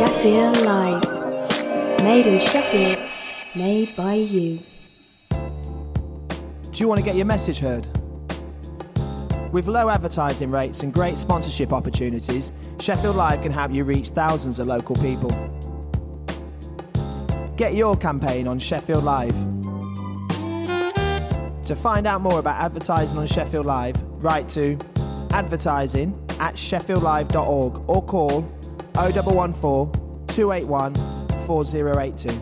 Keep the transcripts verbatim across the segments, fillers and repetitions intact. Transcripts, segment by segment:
Sheffield Live. Made in Sheffield, made by you. Do you want to get your message heard? With low advertising rates and great sponsorship opportunities, Sheffield Live can help you reach thousands of local people. Get your campaign on Sheffield Live. To find out more about advertising on Sheffield Live, write to advertising at sheffield live dot org or call oh one one four, two eight one, four oh eight two.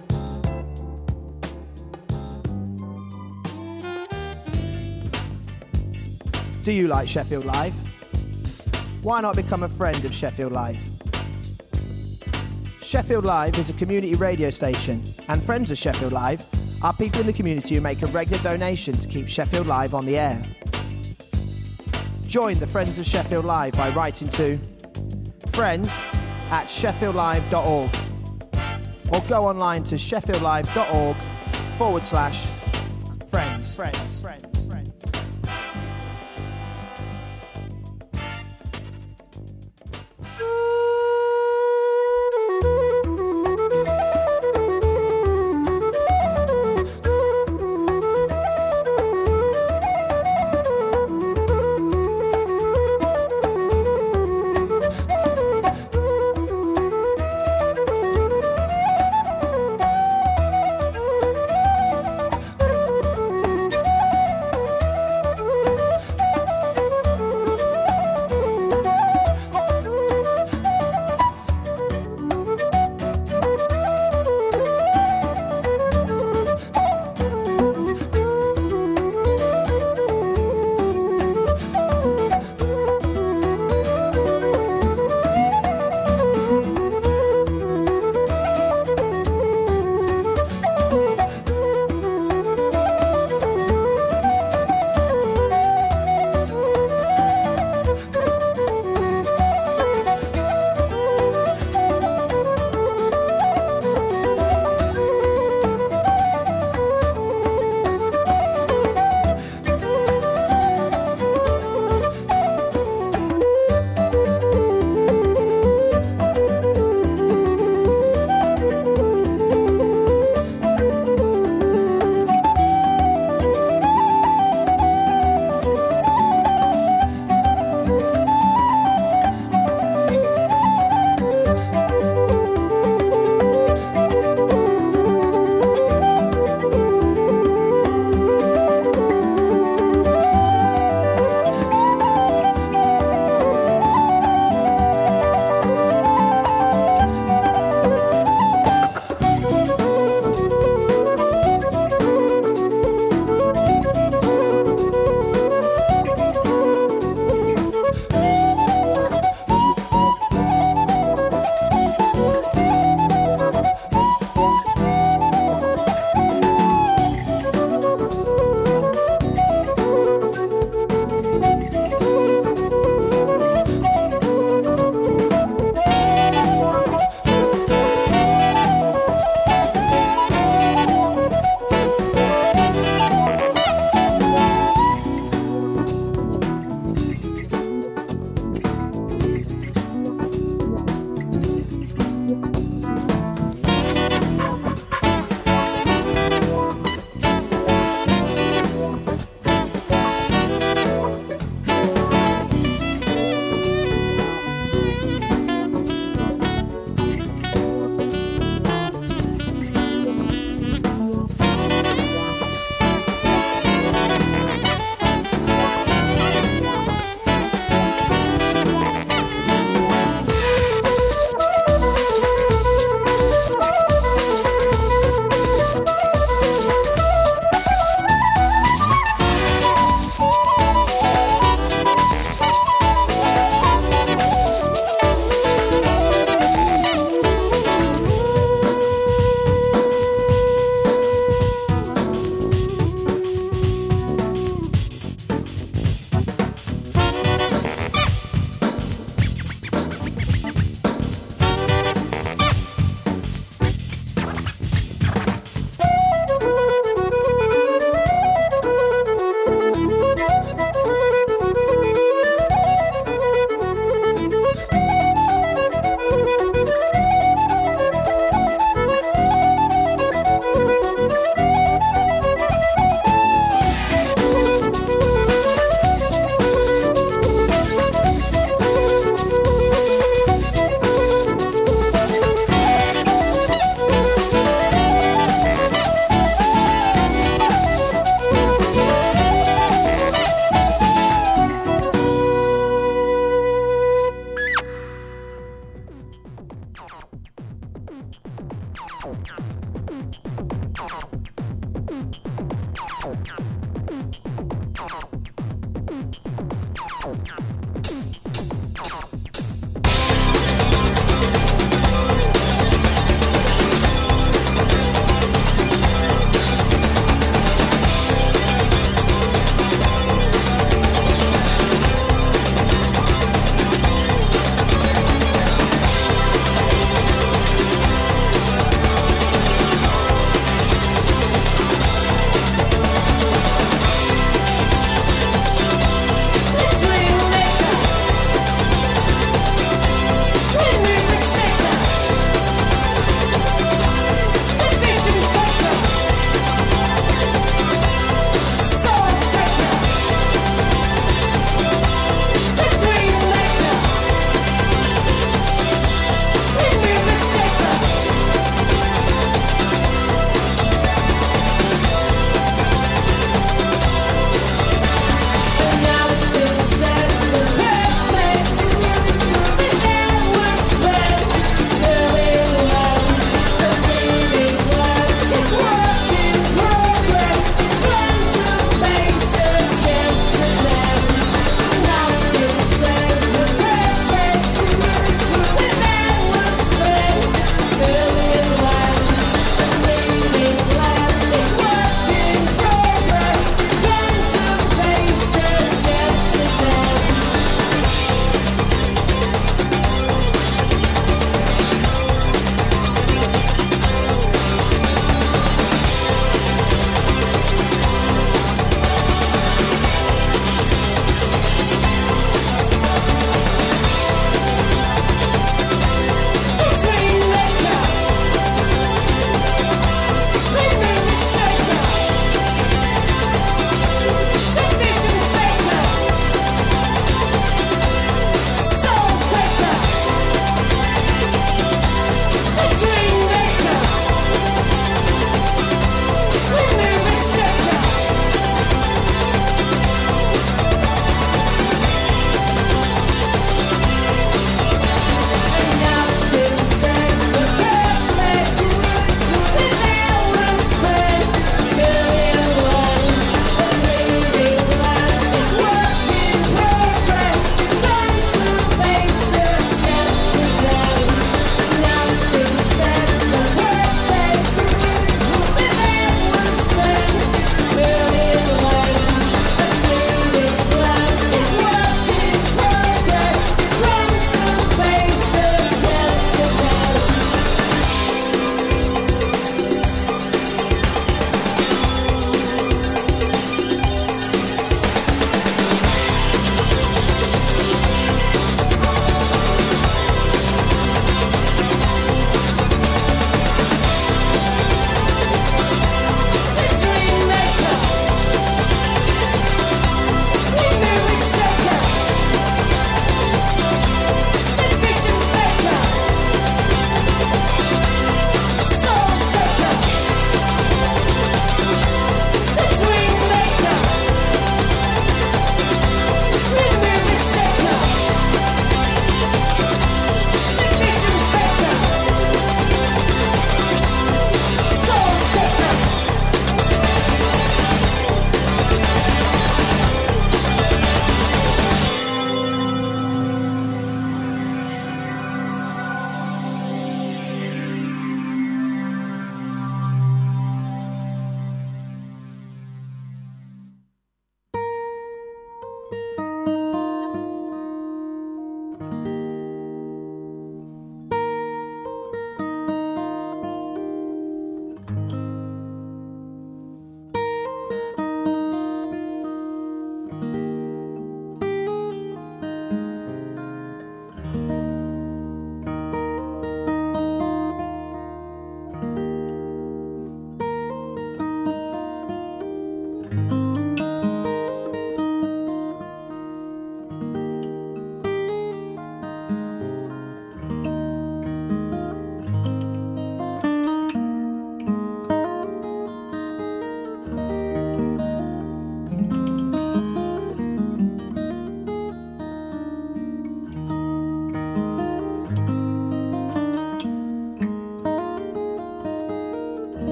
Do you like Sheffield Live? Why not become a friend of Sheffield Live? Sheffield Live is a community radio station, and friends of Sheffield Live are people in the community who make a regular donation to keep Sheffield Live on the air. Join the Friends of Sheffield Live by writing to friends at sheffield live dot org or go online to sheffield live dot org forward slash friends. Friends. Friends. Friends.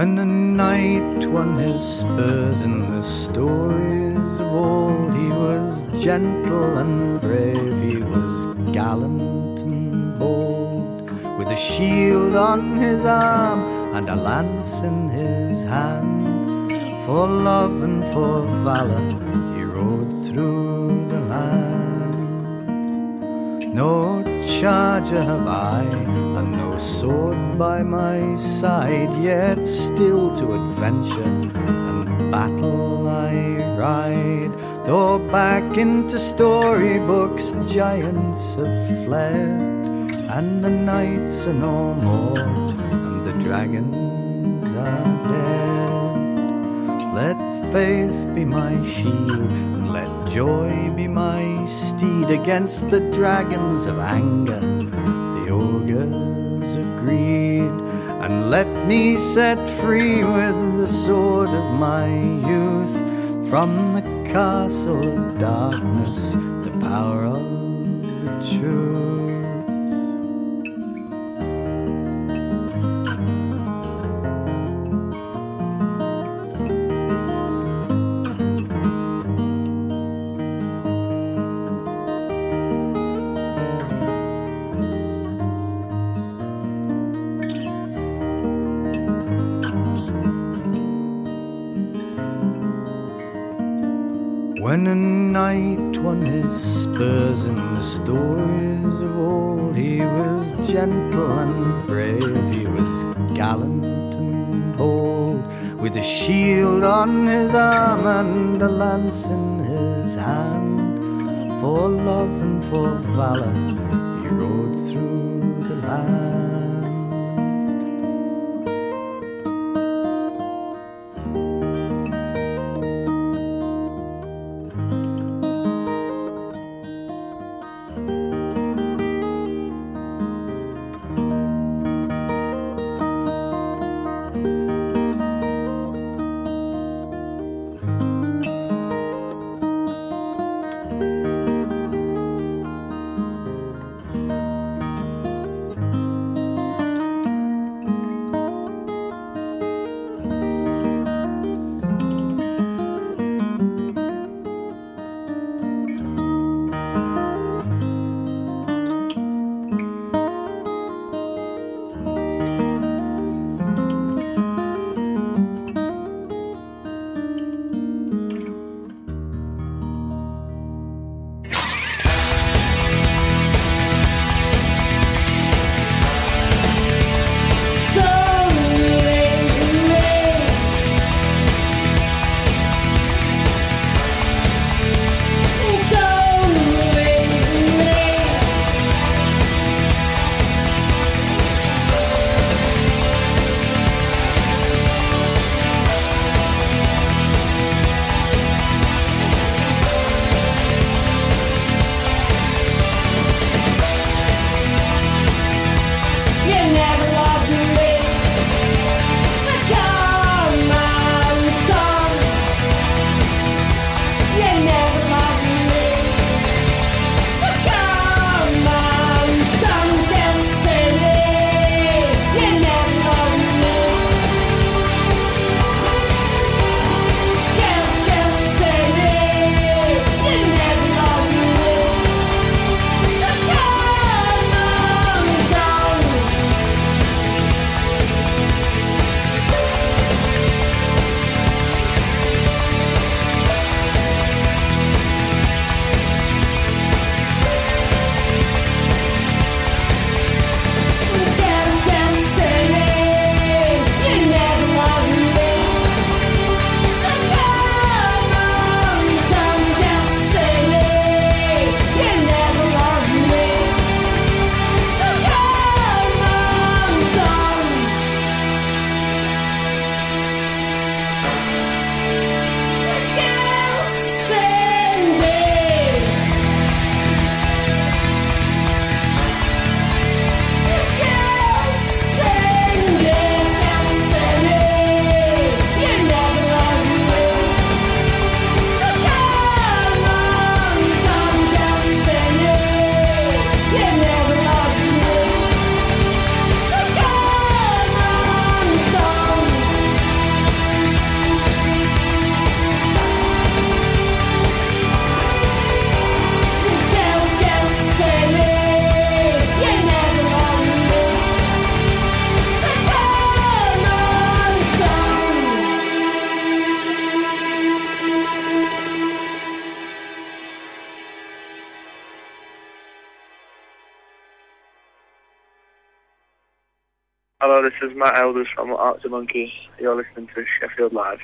When a knight won his spurs in the stories of old, he was gentle and brave, he was gallant and bold. With a shield on his arm and a lance in his hand, for love and for valour he rode through the land. No charger have I, and no sword by my side, yet still to adventure and battle I ride. Though back into storybooks giants have fled, and the knights are no more, and the dragons are dead. Let faith be my shield, and let joy be my steed against the dragons of anger, the ogres of greed. And let me set free with the sword of my youth from the castle of darkness the power of the truth. When a knight won his spurs in the stories of old, he was gentle and brave, he was gallant and bold. With a shield on his arm and a lance in his hand, for love and for valour he rode through the land. Hello, this is Matt Elders from Arctic Monkeys. You're listening to Sheffield Live.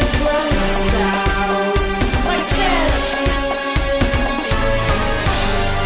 Like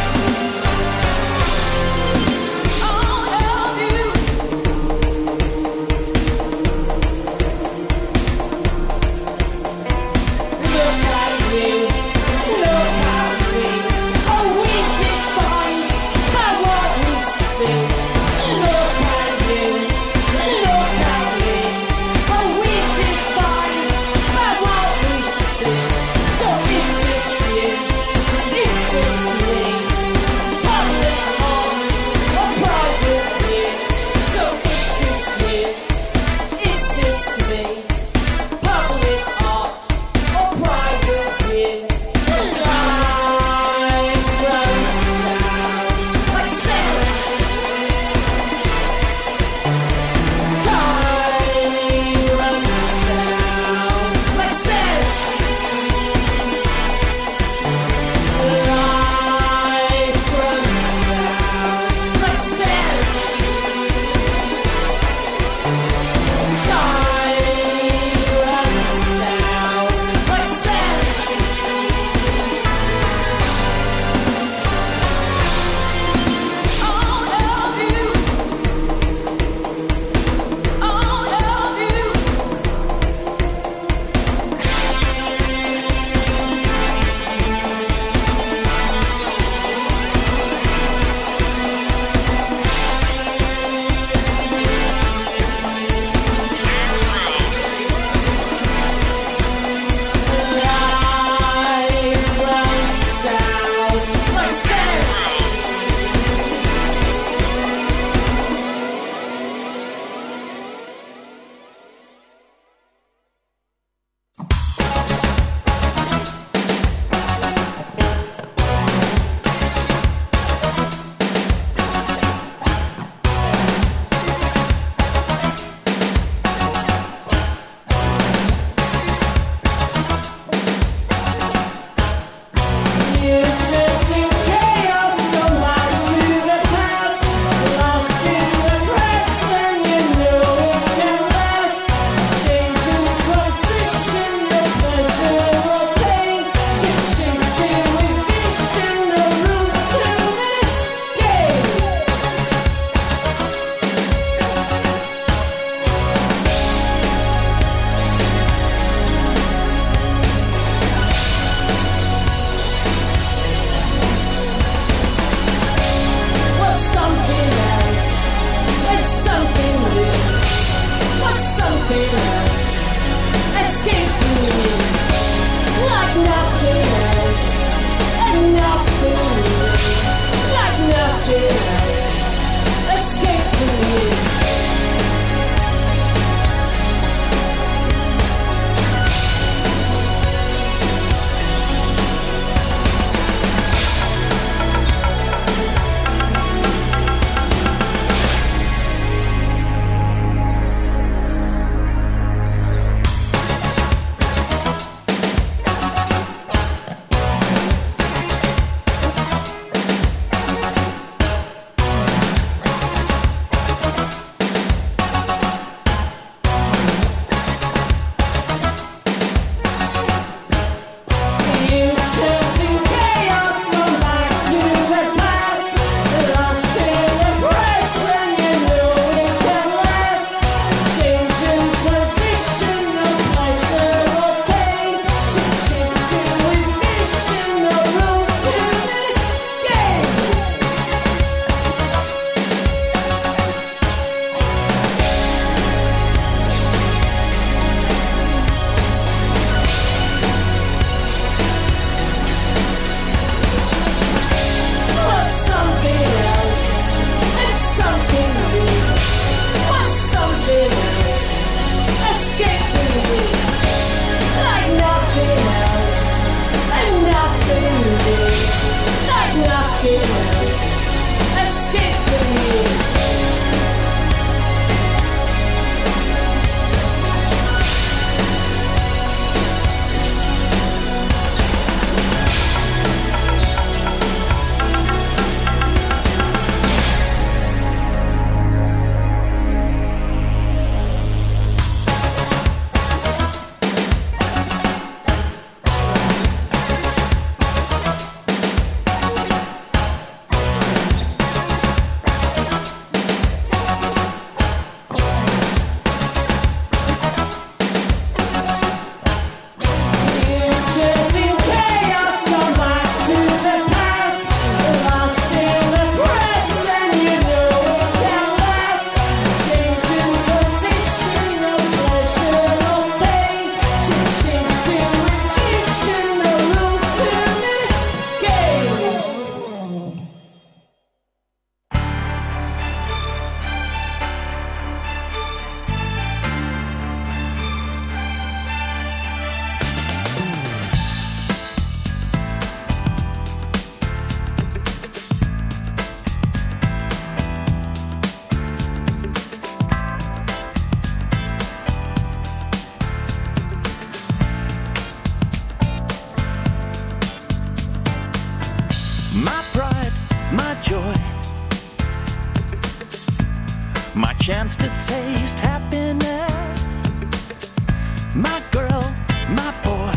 chance to taste happiness. My girl, my boy,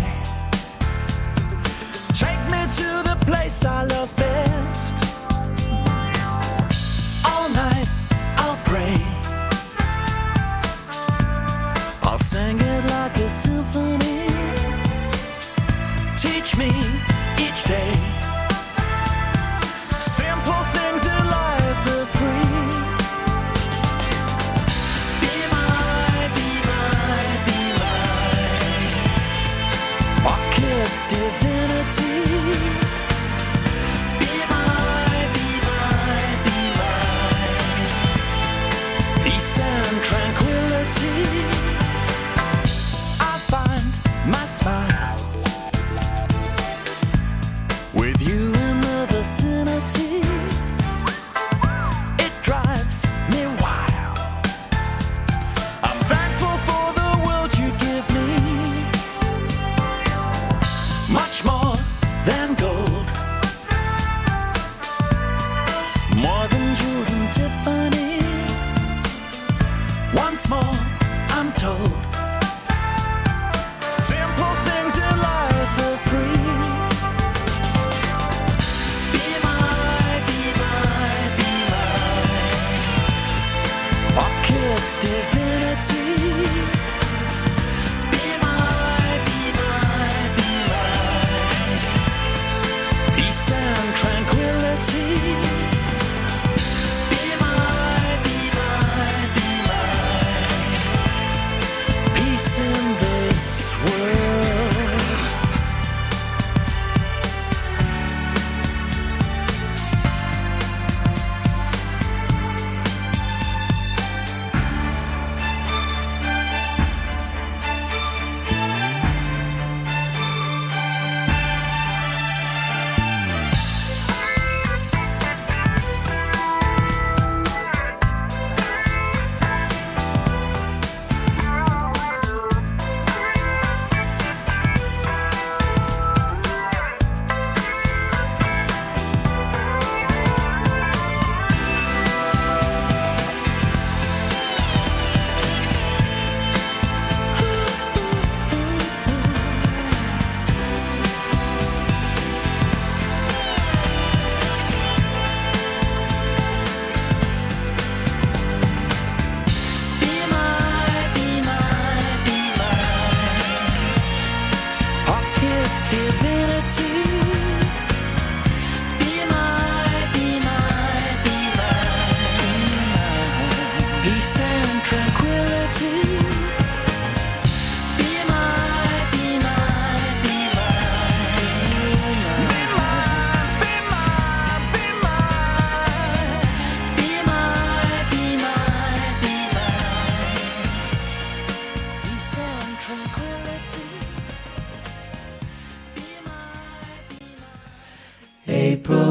take me to the place I love best. All night I'll pray, I'll sing it like a symphony. Teach me each day simple things in life are free. Be my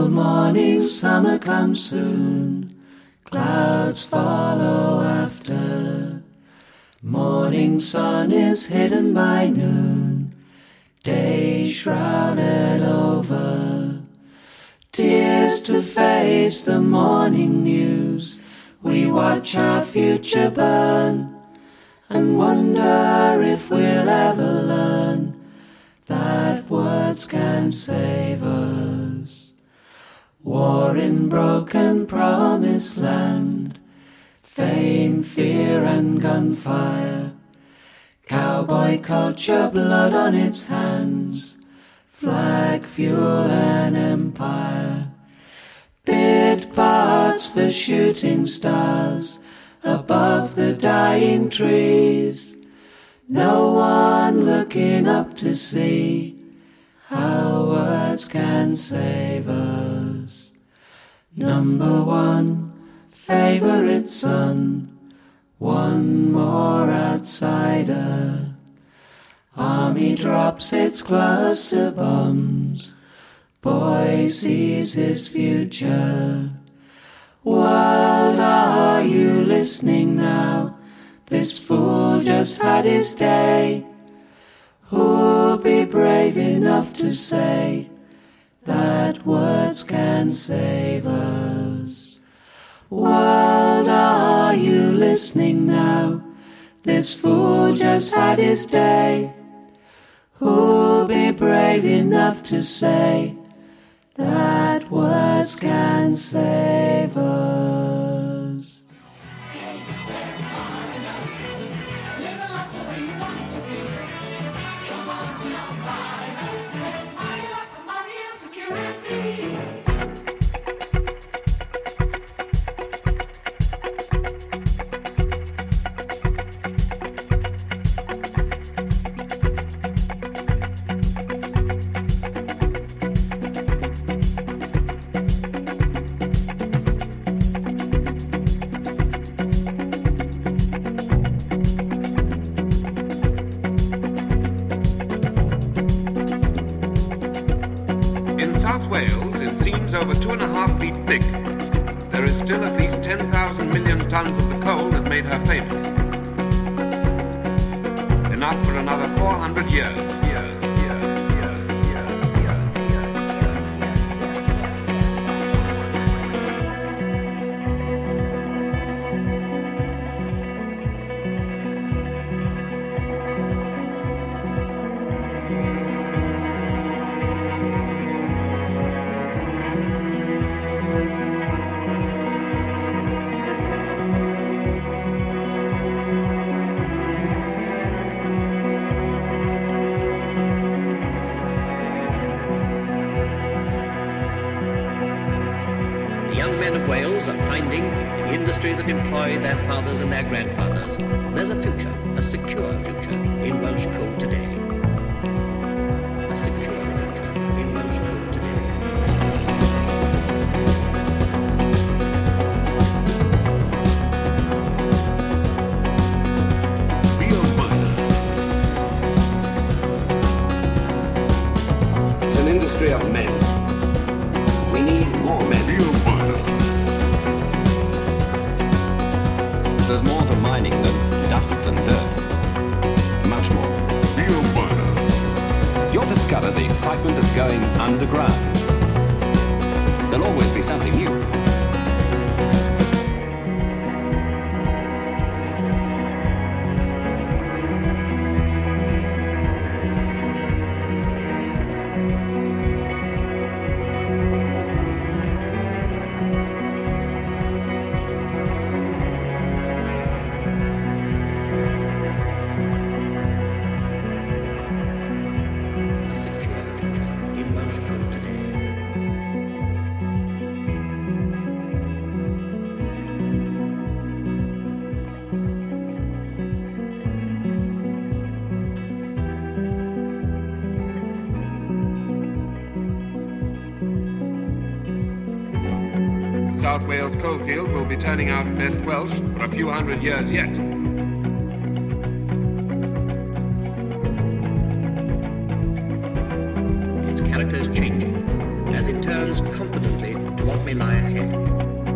Cold morning, summer comes soon, clouds follow after. Morning sun is hidden by noon, day shrouded over. Tears to face the morning news, we watch our future burn, and wonder if we'll ever learn that words can save us. War in broken promised land, fame, fear and gunfire, cowboy culture, blood on its hands, flag, fuel and empire. Bid parts the shooting stars above the dying trees, no one looking up to see how words can save us. Number one, favorite son, one more outsider. Army drops its cluster bombs, boy sees his future. World, are you listening now? This fool just had his day. Who'll be brave enough to say that words can save us? World, are you listening now? This fool just had his day. Who'll be brave enough to say that words can save us? Over two and a half feet thick, there is still at least ten thousand million tons of the coal that made her famous. Enough for another four hundred years. years, years, years, years, years, that employ their fathers and their grandfathers. There's a future, a secure future in Welsh coal today. A secure future in Welsh coal today. Be a miner. It's an industry of men. We need more men. Be a miner. There's more to mining than dust and dirt. Much more. Be a miner. You'll discover the excitement of going underground. There'll always be something new. South Wales coalfield will be turning out best Welsh for a few hundred years yet. Its character is changing as it turns confidently me lionhead.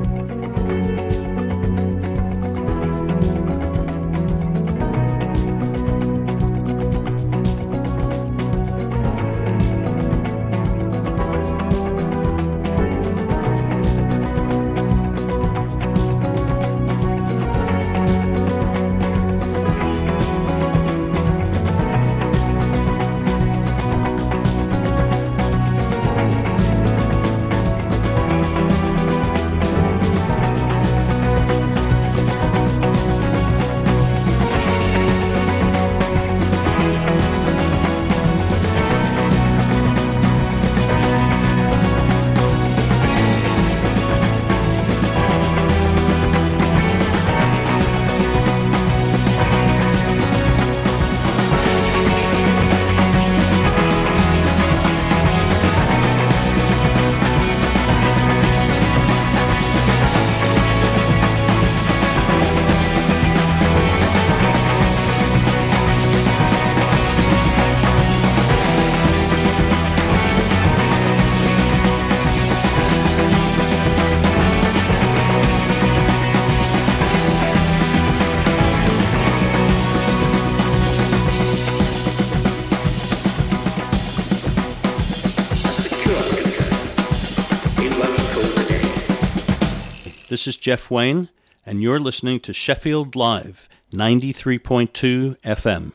This is Jeff Wayne, and you're listening to Sheffield Live, ninety-three point two F M.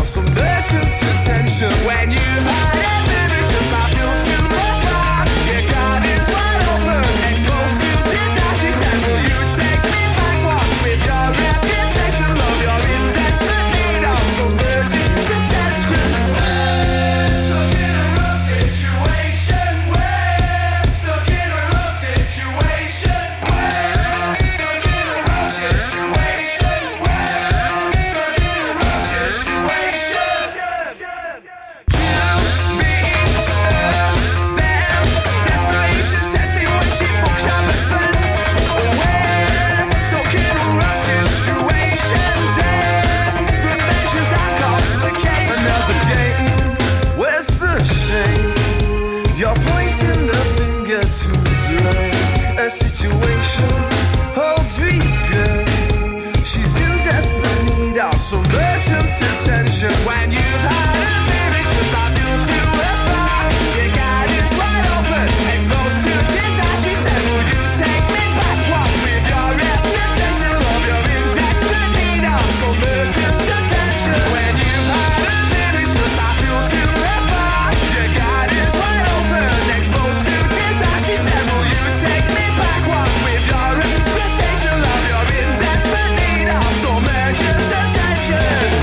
some merchant attention. When you had it, baby, just I feel too far. Your garden's wide open, exposed to disaster. She said, will you take me back one with your reputation? Love, you're in desperate need of some merchant attention. Stuck in a rough situation. We're stuck in a rough situation. We're stuck in a rough situation. We're stuck in a rough situation. You, me, us, them. Desperation sets in when she fucks your best friends. We're stuck in a rough situation. Desperate measures and complications. Another game. Where's the shame? You're pointing the finger to blame. A situation holds regret. She's in desperate need of some urgent attention. When you've had a baby, just I feel too far. Your garden's wide open, exposed to disaster. She said, will you take me back? What with your reputation? Love, you're in desperate need of some urgent attention. When you've had a baby, just I feel too far. Your garden's wide open, exposed to disaster. She said, will you take me back? What with your reputation? Love, you're in desperate need of some urgent attention.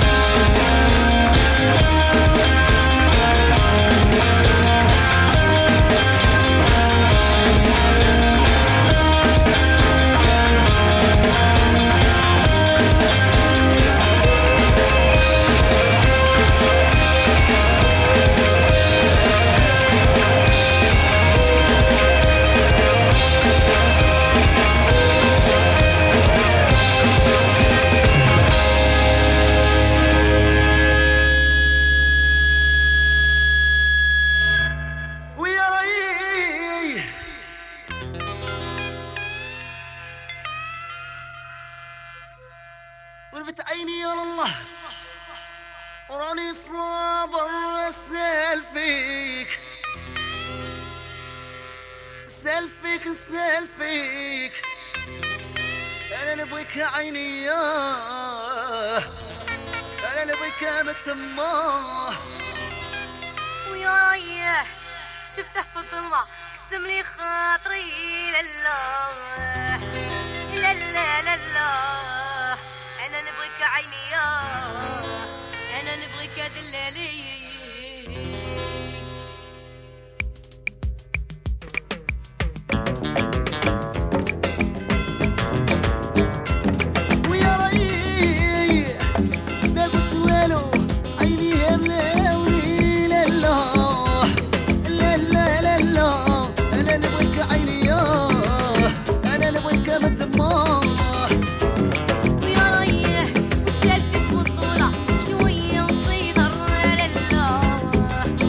وياي ورفت عيني يا الله وراني صابر اسال فيك اسال فيك اسال فيك انا نبغيك يا عيني يا انا نبغيك متماه ويا ريح شفته في الظلمة قسم لي خاطري لله لا لا لا لا أنا نبغيك عيني يا أنا نبغيك دلالي ويا ريح ما قلت والو عيني يا ملاوي لله لا لا لا لا أنا نبغيك عيني يا أنا نبغيك متماه ويا ريح وسالفك والطولة شوية وصيدر لله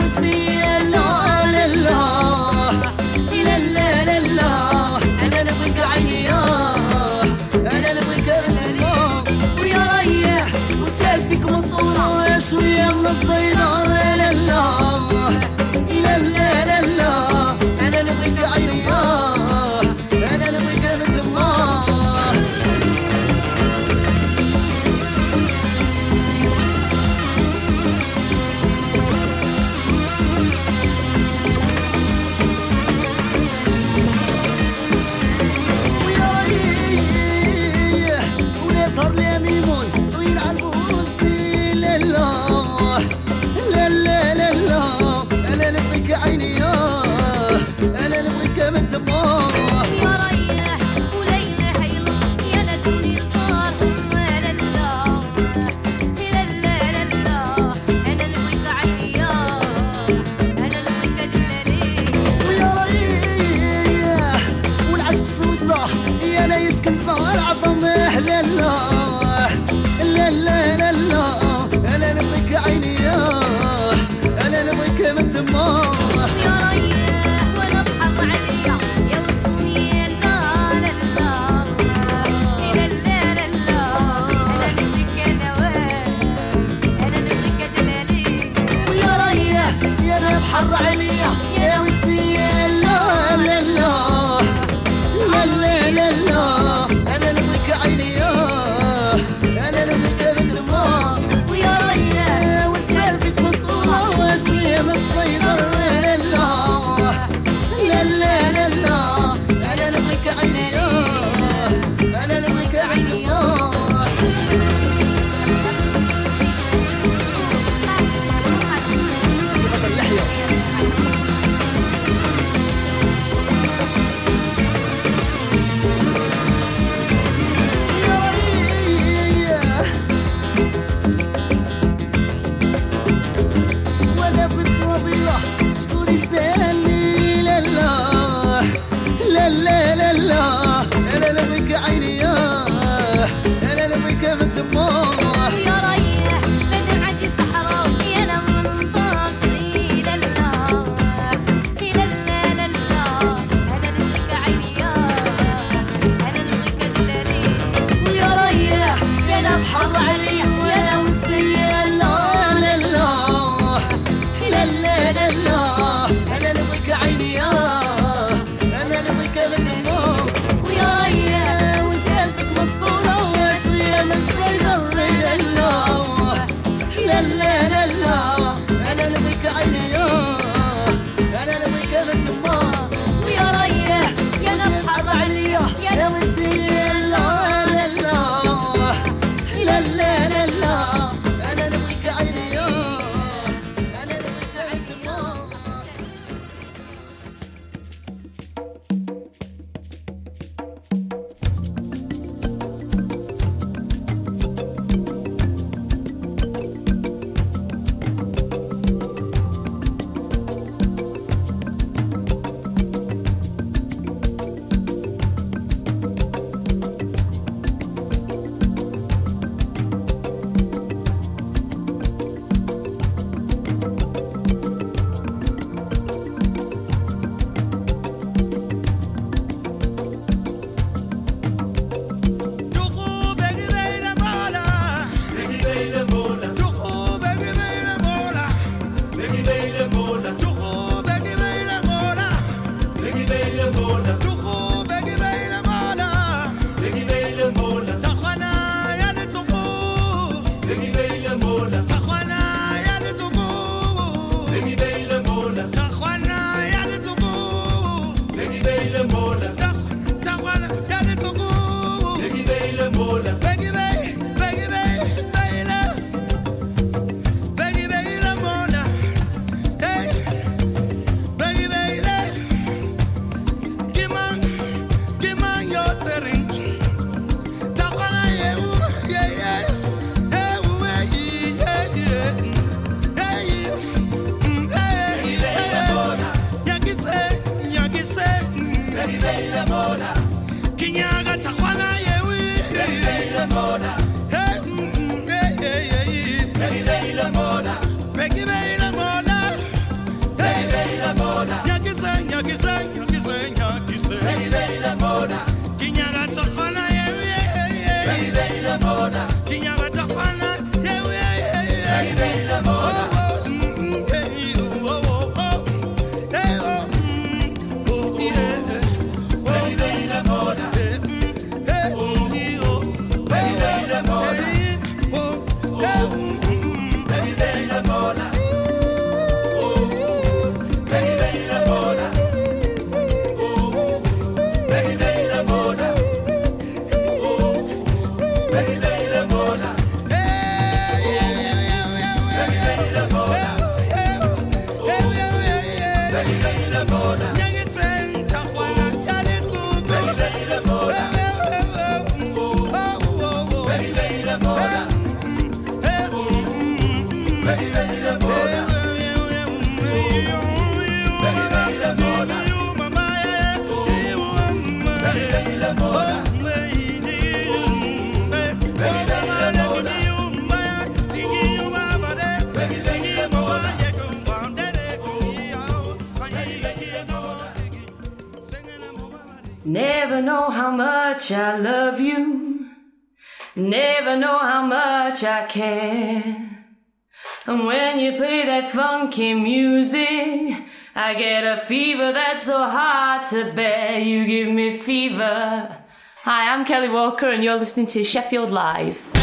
وانتي لا لا لا لا لا لا انا نبغيك عيني انا نبغيك الله ويا ريح وثالثك مطورة شوية من الصيدة لا لا لا لا لا لا انا نبغيك عيني انا نبغيك مثل الله صار لي ميمون ويلعب وسطي لا لا لا لا لا لا انا نبغيك عيني انا نبغيك من تمام يا ريح وليلى هيلو يا ندوني القار لا لا لا لا لا انا نبغيك عيني انا نبغيك دلالي ويا ريح والعشق سوسه يا لا يسكن في العظم لا لا لا لا لا لا انا نبغيك عيني انا نبغيك من تمام يا ريح وانا بحط عليا يا وصوني لا لا لا لا لا لا انا نبغيك نوال انا نبغيك دلالي ويا ريح يا انا بحر عليا يا وسطي لا لا لا لا لا لا لا انا نبغيك عيني انا نبغيك من تمام ويا ريح وسالفك مطلوبة واسية من الصيدر لا لا لا لا لا لا انا نبغيك عيني انا نبغيك عيني اللحية Never know how much I love you. Never know how much I care. And when you play that funky music, I get a fever that's so hard to bear. You give me fever. Hi, I'm Kelly Walker and you're listening to Sheffield Live.